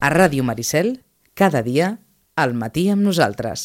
A Ràdio Maricel, cada dia, al matí amb nosaltres.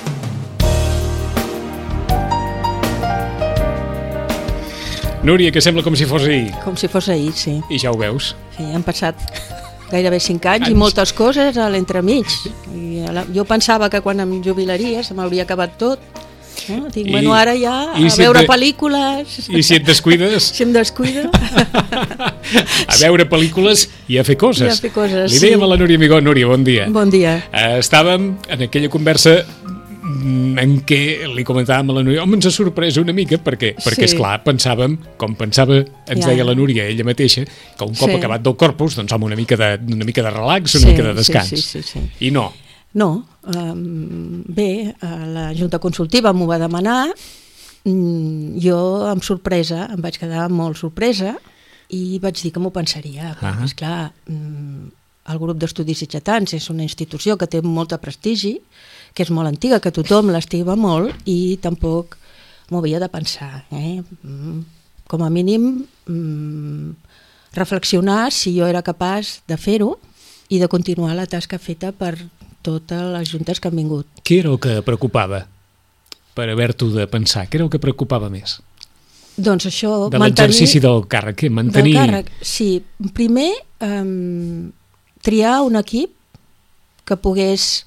Núria, que sembla com si fos ahir. Com si fos ahir, sí. I ja ho veus. Sí, han passat gairebé 5 anys i moltes coses a l'entremig. Jo pensava que quan em jubilaria se m'hauria acabat tot. No? Dic, bueno, ara ja a veure pel·lícules... I si et descuides? Si em descuido... A veure pel·lícules i a fer coses. I a fer coses, Li dèiem a la Núria Amigó. Núria, bon dia. Bon dia. Estàvem en aquella conversa en què li comentàvem a la Núria, home, ens ha sorprès una mica, perquè esclar, pensàvem, com pensava, ens deia la Núria ella mateixa, que un cop acabat del Corpus, doncs home, una mica de relax, una mica de descans. Sí. I no. No, bé, la Junta Consultiva m'ho va demanar, jo amb sorpresa, em vaig quedar molt sorpresa i vaig dir que m'ho pensaria, perquè esclar, el grup d'estudis sitgetans és una institució que té molt de prestigi, que és molt antiga, que tothom l'estima molt i tampoc m'ho havia de pensar. Com a mínim, reflexionar si jo era capaç de fer-ho i de continuar la tasca feta per totes les juntes que han vingut. Què era el que preocupava per haver-t'ho de pensar? Què era el que preocupava més? Doncs això... De l'exercici del càrrec, mantenir... Del càrrec, sí. Primer, triar un equip que pogués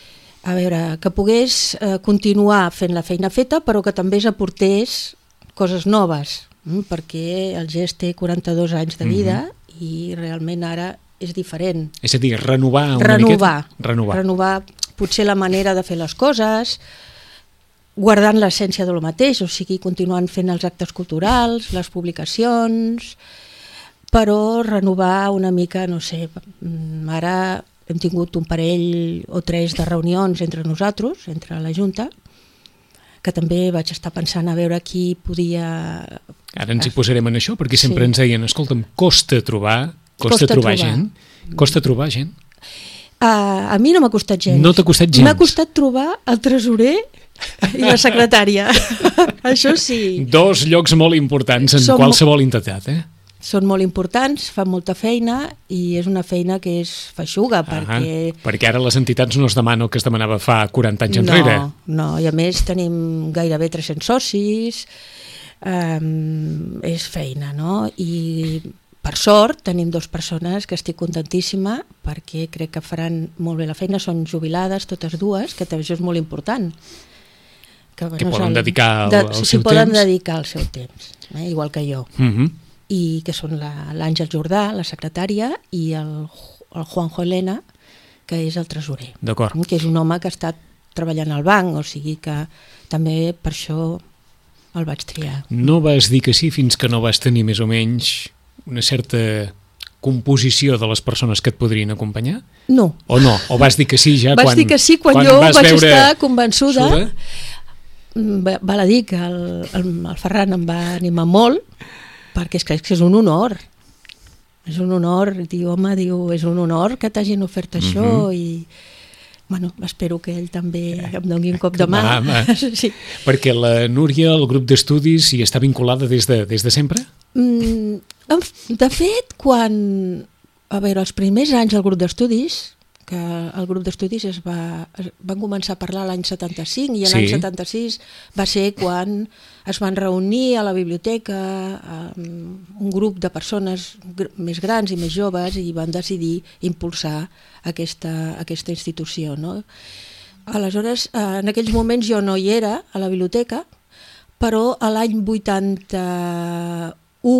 continuar fent la feina feta, però que també aportés coses noves, perquè el GES té 42 anys de vida i realment ara és diferent. És a dir, renovar una miqueta? Renovar potser la manera de fer les coses, guardant l'essència de lo mateix, o sigui, continuant fent els actes culturals, les publicacions, però renovar una mica, no sé, ara hem tingut un parell o 3 de reunions entre nosaltres, entre la Junta, que també vaig estar pensant a veure qui podia... Ara ens hi posarem en això, perquè sempre ens deien, escolta'm, costa trobar gent. Costa trobar gent? A mi no m'ha costat gens. No t'ha costat gens? M'ha costat trobar el tresorer i la secretària. Això sí. 2 llocs molt importants en qualsevol entitat, Són molt importants, fan molta feina i és una feina que és feixuga perquè ara les entitats no es demanen el que es demanava fa 40 anys enrere. No, i a més tenim gairebé 300 socis, és feina, no? I per sort tenim 2 persones que estic contentíssima perquè crec que faran molt bé la feina, són jubilades totes 2, que també això és molt important. Que poden dedicar el seu temps. Poden dedicar el seu temps, igual que jo. I que són l'Àngel Jordà, la secretària, i el Juanjo Elena, que és el tresorer. D'acord. Que és un home que ha estat treballant al banc, o sigui que també per això el vaig triar. No vas dir que sí fins que no vas tenir més o menys una certa composició de les persones que et podrien acompanyar? No. O no? O vas dir que sí ja Vaig dir que sí quan jo vaig estar convençuda. Val a dir que el Ferran em va animar molt, perquè crec que és un honor. És un honor, és un honor que t'hagin ofert això i bueno, espero que ell també em doni un cop de mà. Sí. Perquè la Núria, el grup d'estudis, hi està vinculada des de sempre? De fet, els primers anys del grup d'estudis, que el grup d'estudis van començar a parlar l'any 75 i l'any 76 va ser quan es van reunir a la biblioteca un grup de persones més grans i més joves i van decidir impulsar aquesta institució. No? Aleshores, en aquells moments jo no hi era a la biblioteca, però a l'any 81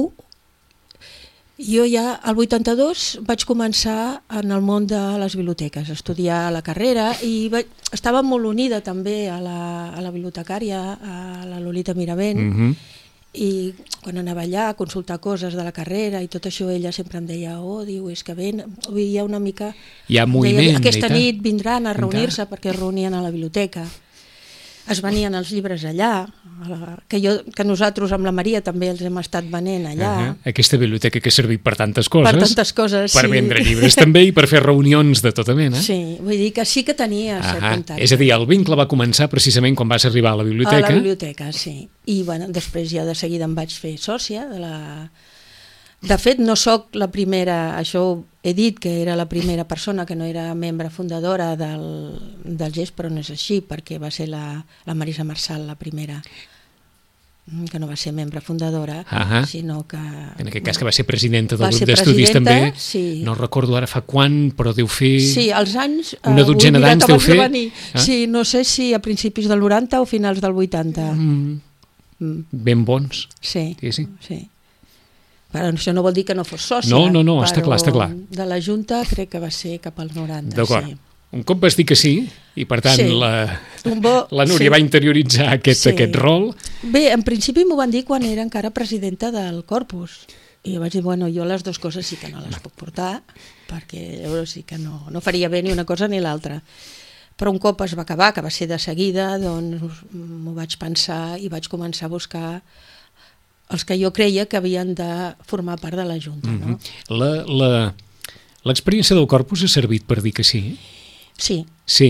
jo ja, al 82, vaig començar en el món de les biblioteques, a estudiar la carrera i estava molt unida també a la bibliotecària, a la Lolita Miravent, i quan anava allà a consultar coses de la carrera i tot això, ella sempre em deia, és que hi ha una mica... Hi ha moviment. Aquesta nit vindran a reunir-se perquè es reunien a la biblioteca. Es venien els llibres allà, que nosaltres amb la Maria també els hem estat venent allà. Aquesta biblioteca que ha servit per tantes coses. Per tantes coses, per vendre llibres també i per fer reunions de tota mena. Sí, vull dir que sí que tenia cert contacte. És a dir, el vincle va començar precisament quan vas arribar a la biblioteca. A la biblioteca, sí. I bueno, després ja de seguida em vaig fer sòcia de la De fet, no sóc la primera, això he dit que era la primera persona que no era membre fundadora del GES, però no és així, perquè va ser la Marisa Marsal la primera, que no va ser membre fundadora, sinó que... En aquest cas que va ser presidenta del grup d'estudis també, sí. No recordo ara fa quan, però deu fer... Sí, als anys... Una dotzena d'anys deu fer... Sí, no sé si a principis del 90 o finals del 80. Ben bons. Sí. Però això no vol dir que no fos sòcia. No, està clar. De la Junta crec que va ser cap al 90. D'acord. Sí. Un cop vas dir que sí, i per tant la Núria va interioritzar aquest rol. Bé, en principi m'ho van dir quan era encara presidenta del Corpus. I jo vaig dir, jo les dues coses sí que no les puc portar, perquè llavors sí que no faria bé ni una cosa ni l'altra. Però un cop es va acabar, que va ser de seguida, doncs m'ho vaig pensar i vaig començar a buscar els que jo creia que havien de formar part de la Junta. No? L'experiència del Corpus ha servit per dir que sí? Sí.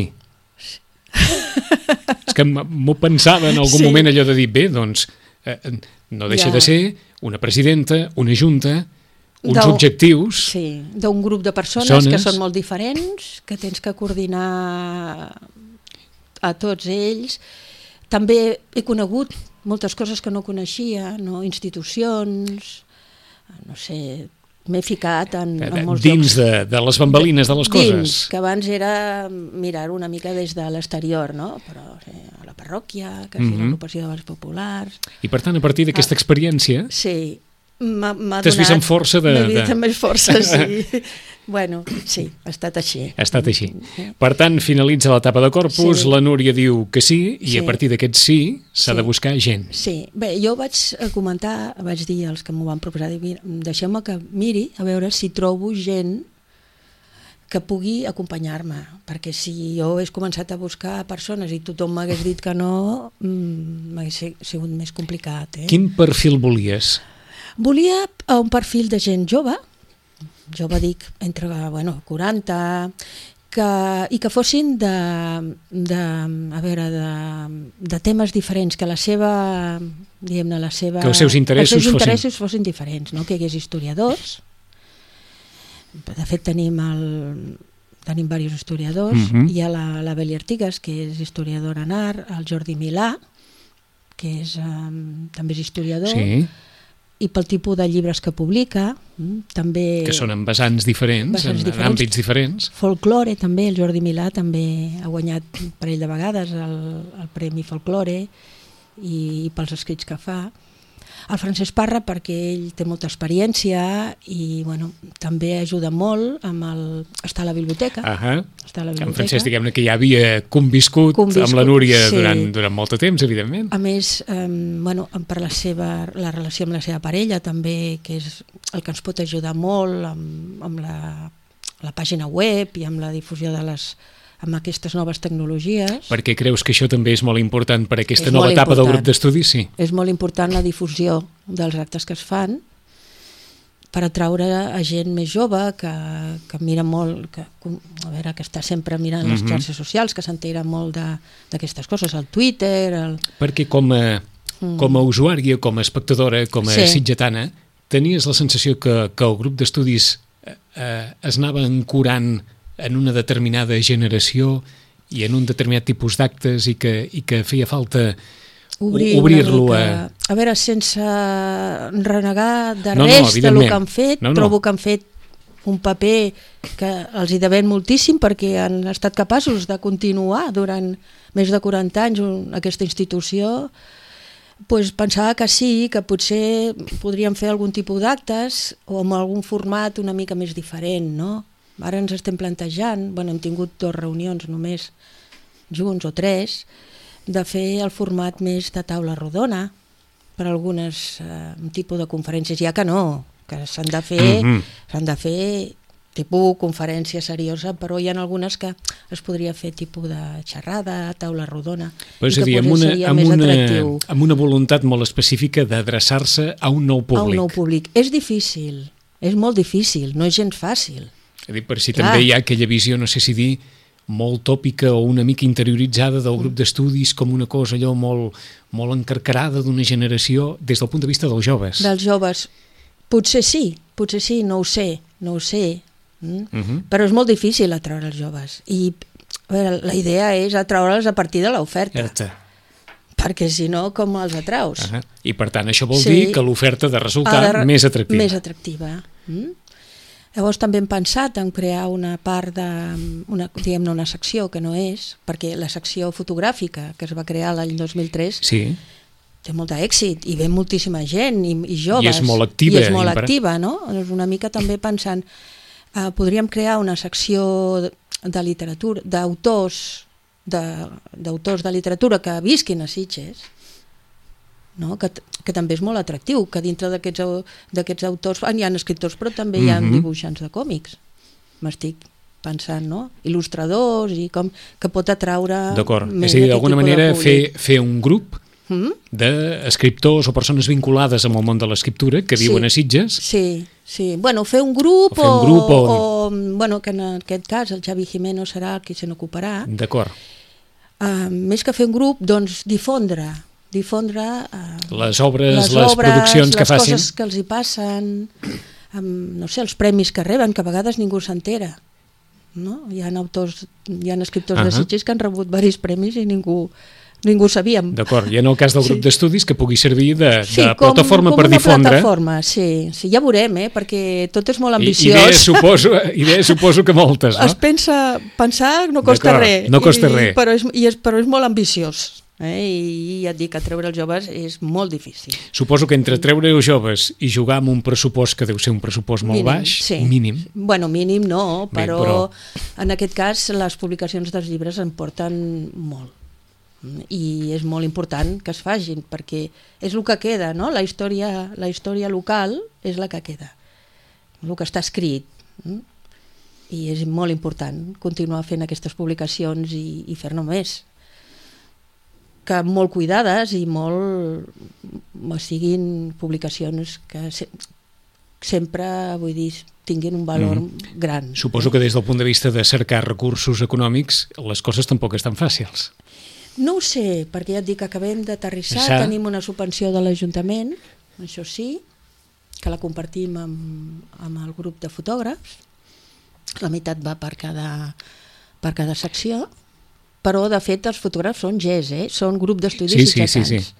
És que m'ho pensava en algun moment allò de dir, bé, doncs no deixa de ser una presidenta, una Junta, uns objectius... Sí, d'un grup de persones que són molt diferents, que tens que coordinar a tots ells. També he conegut moltes coses que no coneixia, institucions, no sé, m'he ficat en molts dins de les bambalines de les coses. Dins, que abans era mirar una mica des de l'exterior, no? Però a la parròquia, que si l'agrupació de les populars... I per tant, a partir d'aquesta experiència... Sí, m'ha donat... T'has vist amb força de... M'he vist amb més força, sí. Bueno, sí, ha estat així. Ha estat així. Per tant, finalitza l'etapa de Corpus, la Núria diu que sí, i a partir d'aquest sí s'ha de buscar gent. Sí, bé, jo vaig comentar, vaig dir als que m'ho van proposar, deixeu-me que miri a veure si trobo gent que pugui acompanyar-me, perquè si jo hagués començat a buscar persones i tothom m'hagués dit que no, m'hagués sigut més complicat. Quin perfil volies? Volia un perfil de gent jove, dic, entre 40, i que fossin de temes diferents, que la seva, diguem-ne, que els seus interessos fossin diferents, no? Que hi hagués historiadors. De fet, tenim diversos historiadors. Hi ha la Beli Artigas, que és historiadora en art, el Jordi Milà, que també és historiador, i pel tipus de llibres que publica, també... Que són en vessants diferents, en àmbits diferents. Folklore, també, el Jordi Milà també ha guanyat un parell de vegades el Premi Folklore i pels escrits que fa. El Francesc Parra, perquè ell té molta experiència i també ajuda molt està a la biblioteca. En Francesc, diguem-ne que ja havia conviscut amb la Núria durant molt de temps, evidentment. A més, per la relació amb la seva parella també, que és el que ens pot ajudar molt amb la pàgina web i amb la difusió amb aquestes noves tecnologies. Perquè creus que això també és molt important per aquesta nova etapa del grup d'estudis? Sí. És molt important la difusió dels actes que es fan per atraure a gent més jove que mira molt, que està sempre mirant les xarxes socials, que s'entera molt d'aquestes coses, el Twitter... Perquè com a usuària, com a espectadora, com a sitgetana, tenies la sensació que el grup d'estudis es anava ancorant en una determinada generació i en un determinat tipus d'actes i que feia falta obrir-lo a veure, sense renegar de res del que han fet, trobo que han fet un paper que els hi devem moltíssim perquè han estat capaços de continuar durant més de 40 anys aquesta institució. Pensava que sí, que potser podríem fer algun tipus d'actes o amb algun format una mica més diferent, no? Ara ens estem plantejant, hem tingut 2 reunions només junts o 3, de fer el format més de taula rodona per algunes tipus de conferències, ja que no, que s'han de fer tipus conferència seriosa, però hi ha algunes que es podria fer tipus de xerrada, taula rodona, és a dir, amb una voluntat molt específica d'adreçar-se a un nou públic. A un nou públic. És difícil, és molt difícil, no és gens fàcil. Per si també hi ha aquella visió, no sé si dir, molt tòpica o una mica interioritzada del grup d'estudis com una cosa allò molt encarcarada d'una generació des del punt de vista dels joves. Dels joves. Potser sí, potser sí, no ho sé. Però és molt difícil atraure els joves. I a veure, la idea és atraure'ls a partir de l'oferta. Perquè si no, com els atraus? I per tant, això vol dir que l'oferta ha de resultar més atractiva. Més atractiva. Llavors també hem pensat en crear una part diguem-ne una secció que no és, perquè la secció fotogràfica que es va crear l'any 2003 té molt d'èxit i ve moltíssima gent i joves. I és molt activa. No? Una mica també pensant, podríem crear una secció de literatura, d'autors de literatura que visquin a Sitges, no? que també és molt atractiu, que dintre d'aquests autors hi ha escriptors però també hi ha dibuixants de còmics, m'estic pensant, no? Il·lustradors i com que pot atraure. D'acord, és a dir, d'alguna manera fer un grup d'escriptors o persones vinculades amb el món de l'escriptura que viuen a Sitges. Sí. Bueno, fer un grup o bueno, que en aquest cas el Xavi Gimeno serà el qui se n'ocuparà. D'acord. Més que fer un grup, doncs difondre les obres, les produccions que facin. Les coses que els hi passen, no sé, els premis que reben, que a vegades ningú s'entera. No? Hi ha escriptors de Sitges que han rebut diversos premis i ningú sabíem. D'acord, i en el cas del grup d'estudis que pugui servir de plataforma per difondre. Plataforma, sí, ja veurem, perquè tot és molt ambiciós. Idees suposo que moltes, no? Pensar no costa res. No costa res. Però és molt ambiciós. I ja et dic que treure els joves és molt difícil. Suposo que entre treure els joves i jugar amb un pressupost que deu ser un pressupost molt baix, mínim. Bueno, mínim no, però en aquest cas les publicacions dels llibres en porten molt. I és molt important que es facin perquè és el que queda, no? La història local és la que queda, el que està escrit, i és molt important continuar fent aquestes publicacions i fer-ne més, que molt cuidades i siguin publicacions que sempre, vull dir, tinguin un valor gran. Suposo que des del punt de vista de cercar recursos econòmics les coses tampoc estan fàcils. No ho sé, perquè ja et dic que acabem d'aterrissar, tenim una subvenció de l'Ajuntament, això sí, que la compartim amb el grup de fotògrafs, la meitat va per cada secció, però de fet els fotògrafs són GES, són grup d'estudis sitgetans.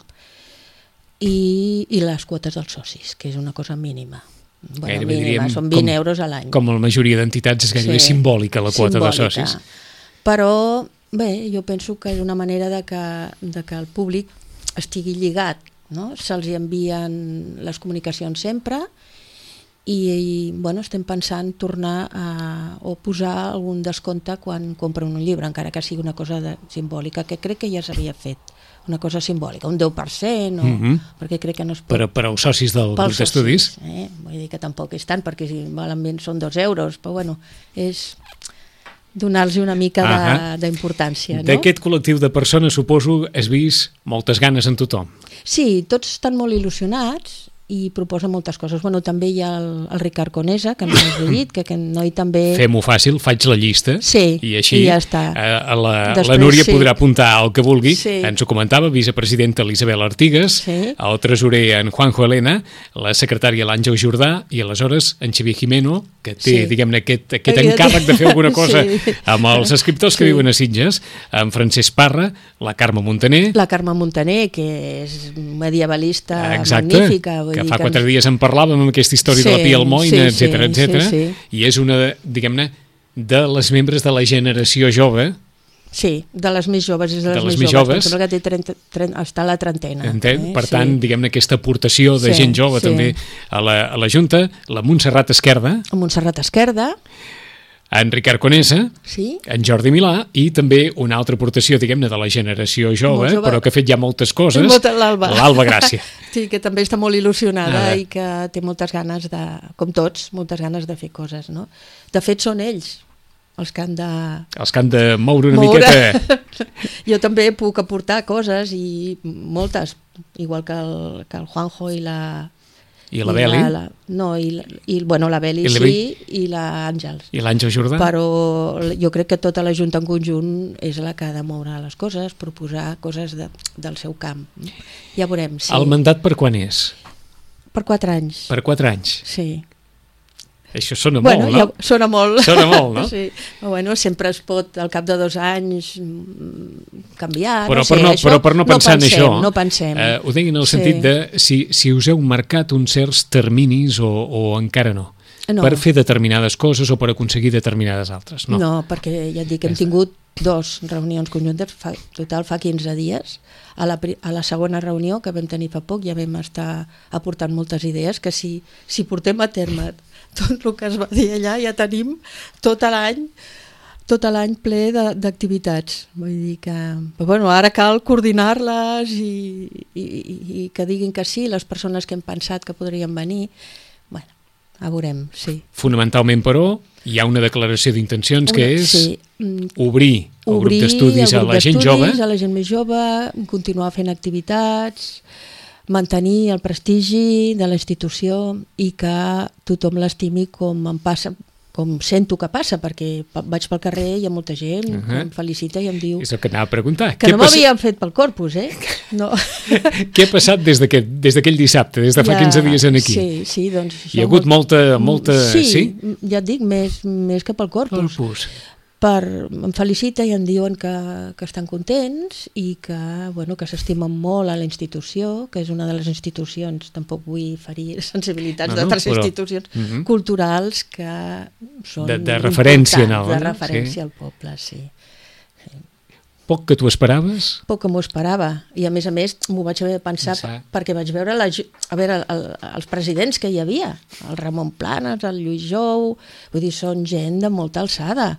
I les quotes dels socis, que és una cosa mínima. Mínima, són 20 euros a l'any. Com la majoria d'entitats és gairebé simbòlica la quota de socis. Però bé, jo penso que és una manera de que el públic estigui lligat, no? Se'ls envien les comunicacions sempre i bueno, estem pensant tornar o posar algun descompte quan compren un llibre, encara que sigui una cosa simbòlica, que crec que ja s'havia fet, una cosa simbòlica, un 10%, perquè crec que no es pot... Per als socis del grup d'estudis? Vull dir que tampoc és tant, perquè si malament són 2 euros, però bueno, és donar-los una mica d'importància. D'aquest col·lectiu de persones, suposo, has vist moltes ganes en tothom. Sí, tots estan molt il·lusionats i proposa moltes coses. Bueno, també hi ha el Ricard Conesa, que no us he dit, que aquest noi també... Fem-ho fàcil, faig la llista i així ja està. La Núria podrà apuntar el que vulgui. Ens ho comentava, vicepresidenta Elisabel Artigas, el tresorer en Juanjo Elena, la secretària l'Àngel Jordà i aleshores en Xavier Jimeno, que té, diguem-ne, aquest encàrrec de fer alguna cosa amb els escriptors que viuen a Sitges, en Francesc Parra, la Carme Montaner... La Carme Montaner, que és medievalista magnífica, que fa 4 dies en parlàvem amb aquesta història de la Pia Almoina, etc. I és una, diguem-ne, de les membres de la generació jove. Sí, de les més joves, és de les més joves. Sembla que està a la trentena. Per tant, diguem-ne, aquesta aportació de gent jove també a la Junta, la Montserrat Esquerda. Montserrat Esquerda. En Ricard Conesa, en Jordi Milà i també una altra aportació, diguem-ne, de la generació jove, però que ha fet ja moltes coses, l'Alba Gràcia. Sí, que també està molt il·lusionada i que té moltes ganes de, com tots, moltes ganes de fer coses, no? De fet, són ells els que han de... Els que han de moure una miqueta. Jo també puc aportar coses i moltes, igual que el Juanjo i la... I la Beli? Bueno, la Beli sí, i l'Àngels. I l'Àngel Jordà? Però jo crec que tota la Junta en conjunt és la que ha de moure les coses, proposar coses del seu camp. Ja veurem. El mandat per quan és? per 4 anys. Per 4 anys. Sí. Això sona molt, no? Ja, sona molt. Sona molt, no? Sí. Bueno, sempre es pot, al cap de 2 anys, canviar. Però, no sé, per no pensar en això, no pensem. Ho deia en el sentit de si us heu marcat uns certs terminis o encara no. Per fer determinades coses o per aconseguir determinades altres. No, perquè ja et dic, hem tingut 2 reunions conjuntes, total fa 15 dies. A la segona reunió que vam tenir fa poc ja vam estar aportant moltes idees que si portem a terme tot el que es va dir allà ja tenim tot l'any ple d'activitats. Vull dir que... Però bueno, ara cal coordinar-les i que diguin que sí, les persones que hem pensat que podrien venir. Bueno, a veurem, sí. Fonamentalment, però, hi ha una declaració d'intencions que és obrir el grup d'estudis a la gent jove. A la gent més jove, continuar fent activitats, mantenir el prestigi de la institució i que tothom l'estimi com em passa, com sento que passa, perquè vaig pel carrer i hi ha molta gent que em felicita i em diu... És el que anava a preguntar. Que no m'havien fet pel corpus, No. Què ha passat des d'aquell dissabte, des de fa 15 dies aquí? Sí, doncs... Hi ha hagut molta... Sí, ja et dic, més que pel corpus. Em felicita i em diuen que estan contents i que s'estimen molt a la institució, que és una de les institucions, tampoc vull ferir sensibilitats d'altres institucions culturals que són de referència, de referència al poble, sí. Poc que t'ho esperaves? Poc que m'ho esperava, i a més m'ho vaig haver de pensar perquè vaig veure els presidents que hi havia, el Ramon Planes, el Lluís Jou, vull dir, són gent de molta alçada.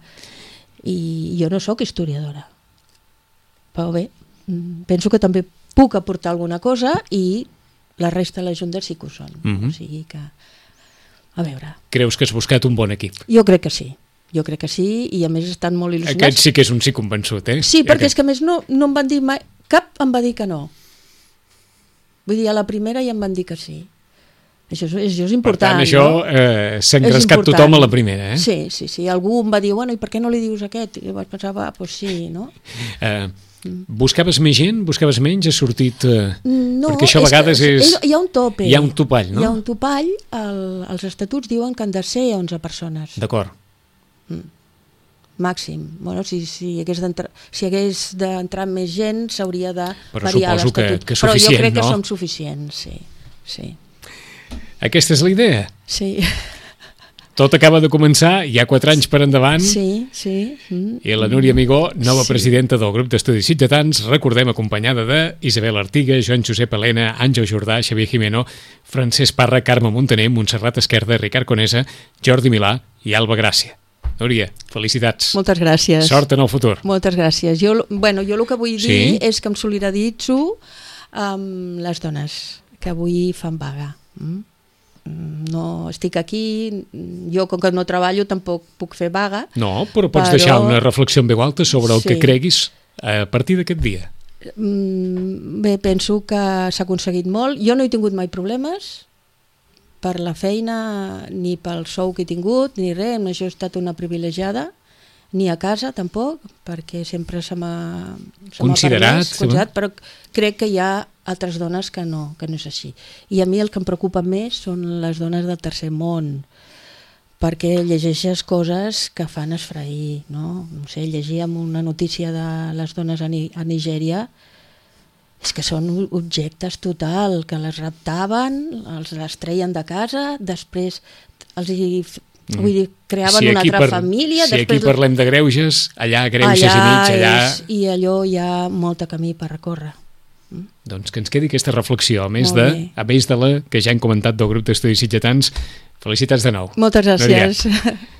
I jo no sóc historiadora, però bé, penso que també puc aportar alguna cosa i la resta de la Junta sí que ho són. O sigui que, a veure... Creus que has buscat un bon equip? Jo crec que sí, i a més estan molt il·lusionats. Aquest sí que és un sí convençut, Sí, perquè és que a més no em van dir mai, cap em va dir que no. Vull dir, a la primera ja em van dir que sí. Això és important. Per tant, això s'ha engrescat tothom a la primera, Sí. Algú em va dir, bueno, i per què no li dius aquest? I vaig pensar, doncs sí, no? Buscaves més gent? Buscaves menys? Has sortit... No, perquè això a vegades és... Hi ha un tope. Hi ha un topall, no? Hi ha un topall, els estatuts diuen que han de ser 11 persones. D'acord. Màxim. Bueno, si hagués d'entrar més gent s'hauria de però variar l'estatut. Però que suficient, jo crec que no? som suficients, sí. Aquesta és la idea? Sí. Tot acaba de començar, hi ha 4 anys per endavant. Sí. I la Núria Amigó, nova presidenta del grup d'estudis sitgetans, recordem, acompanyada de Isabel Artiga, Joan Josep Helena, Àngel Jordà, Xavier Jimeno, Francesc Parra, Carme Montaner, Montserrat Esquerda, Ricard Conesa, Jordi Milà i Alba Gràcia. Núria, felicitats. Moltes gràcies. Sort en el futur. Moltes gràcies. Jo el que vull dir és que em solidaritzo amb les dones que avui fan vaga. No estic aquí, jo com que no treballo tampoc puc fer vaga. No, però pots deixar una reflexió en veu alta sobre el que creguis a partir d'aquest dia. Bé, penso que s'ha aconseguit molt. Jo no he tingut mai problemes per la feina, ni pel sou que he tingut, ni res. Això he estat una privilegiada, ni a casa tampoc, perquè sempre se m'ha considerat, però crec que hi ha altres dones que no és així. I a mi el que em preocupa més són les dones del tercer món, perquè llegeixes coses que fan esfrair, no? No sé, llegíem una notícia de les dones a Nigèria, és que són objectes total, que les raptaven, les treien de casa, després creaven una altra família. Si aquí parlem de greuges, allà greuges i mig, I allò hi ha molt camí per recórrer. Doncs que ens quedi aquesta reflexió, a més de la que ja hem comentat del grup d'estudis sitgetans. Felicitats de nou. Moltes gràcies.